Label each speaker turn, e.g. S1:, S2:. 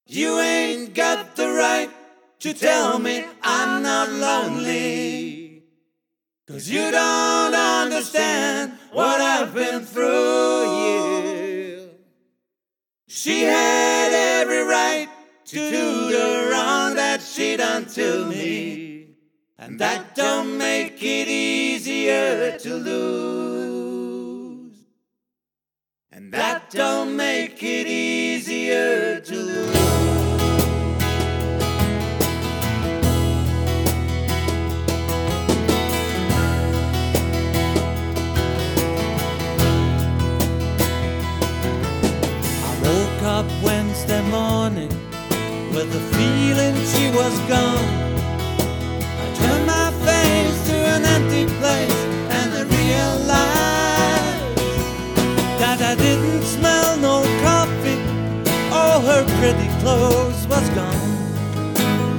S1: You ain't got the right to tell me I'm not lonely, 'cause you don't understand what I've been through, yeah. She had every right to do the wrong that she done to me, and that don't make it easier to lose. And that don't make it easier to lose. I woke up Wednesday morning with the feeling she was gone. I turned my face to an empty place and I realized that I didn't smell no coffee. All her pretty clothes was gone.